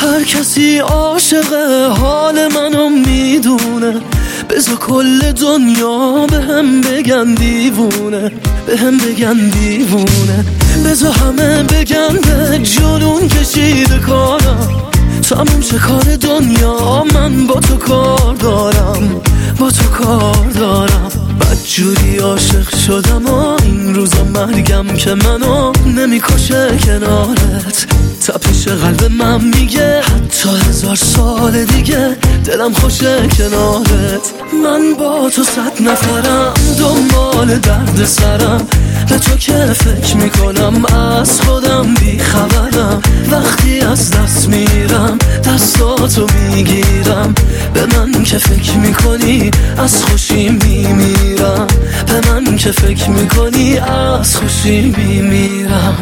هر کسی عاشق حال منو میدونه، بذار کل دنیا بهم بگن دیوونه، بهم بگن دیوونه. بذار همه بگن به جنون کشیده کارم، تموم چه کار دنیا، من با تو کار دارم، با تو کار دارم. بدجوری عاشق شدم و این روزا مرگم که منو نمیکشه کنارت. تپش قلب من میگه حتی 1000 سال دیگه دلم خوشه کنارت. من با تو 100 نفرم دنبال درد سرم، به تو که فکر میکنم از خودم بی خبرم. وقتی از دست میرم دستاتو میگیرم، به من که فکر میکنی از خوشی میمیرم، به من که فکر میکنی از خوشی میمیرم.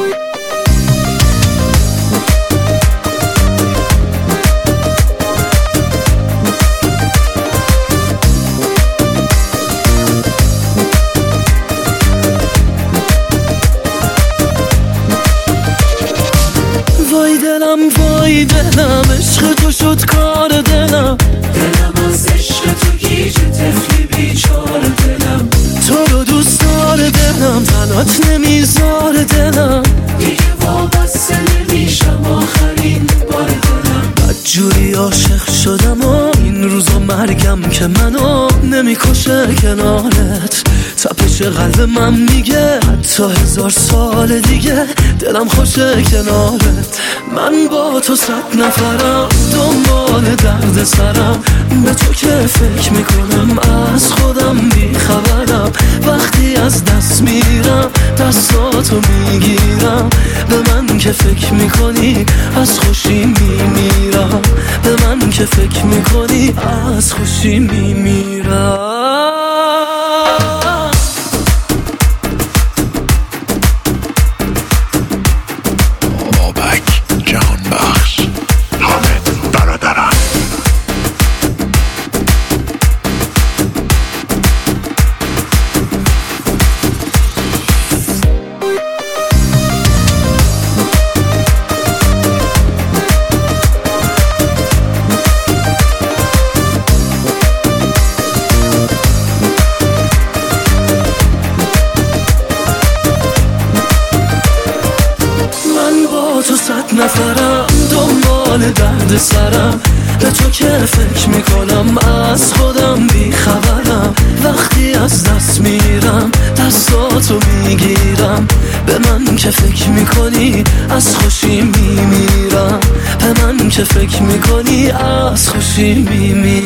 وای دلم عشق تو شد کار دلم، دلم از عشق تو گیج طفلی بیچار دلم. تو رو دوست داره دلم، تنات نمیذار دلم، دیگه وابسته نمیشم آخرین بار دلم. بدجوری عاشق شدم و این روزا مرگم که منو نمیکشه کنارت. تپش قلب من میگه حتی 1000 سال دیگه دلم خوشه کنارت. من با تو 100 نفرم دنبال درد سرم، به تو که فکر میکنم از خودم بی خبرم. وقتی از دست میرم دستاتو میگیرم، به من که فکر میکنی از خوشی میمیرم، به من که فکر میکنی از خوشی میمیرم. تو 100 نفرم دنبال درد سرم، به تو که فکر میکنم از خودم بی خبرم. وقتی از دست میرم دستاتو میگیرم، به من که فکر میکنی از خوشی میمیرم، به من که فکر میکنی از خوشی میمیرم.